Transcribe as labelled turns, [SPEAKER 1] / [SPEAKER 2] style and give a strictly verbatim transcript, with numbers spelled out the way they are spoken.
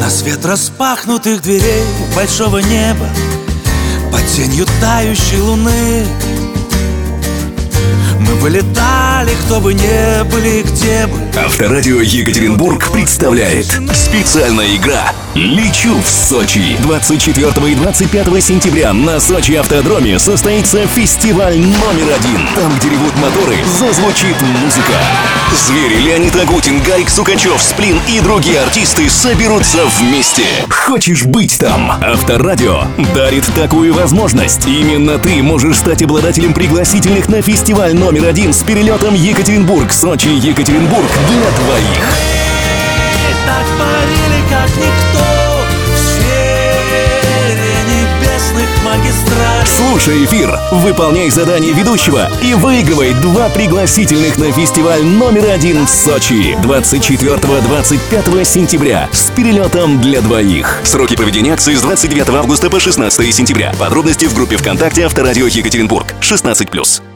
[SPEAKER 1] На свет распахнутых дверей большого неба, под тенью тающей луны мы вылетали, кто бы не были, где бы.
[SPEAKER 2] Авторадио Екатеринбург представляет специальная игра «Лечу в Сочи». двадцать четвёртого и двадцать пятого сентября на Сочи автодроме состоится фестиваль номер один. Там, где ревут моторы, зазвучит музыка. Звери, Леонид Агутин, Гарик Сукачев, Сплин и другие артисты соберутся вместе. Хочешь быть там? Авторадио дарит такую возможность. Именно ты можешь стать обладателем пригласительных на фестиваль номер один с перелетом Екатеринбург, Сочи, Екатеринбург для двоих.
[SPEAKER 1] Мы так парили, как никто, в сфере небесных магистралей.
[SPEAKER 2] Слушай эфир, выполняй задание ведущего и выигрывай два пригласительных на фестиваль номер один в Сочи двадцать четвёртого — двадцать пятого сентября с перелетом для двоих. Сроки проведения акции с двадцать девятого августа по шестнадцатое сентября. Подробности в группе ВКонтакте Авторадио Екатеринбург. шестнадцать плюс.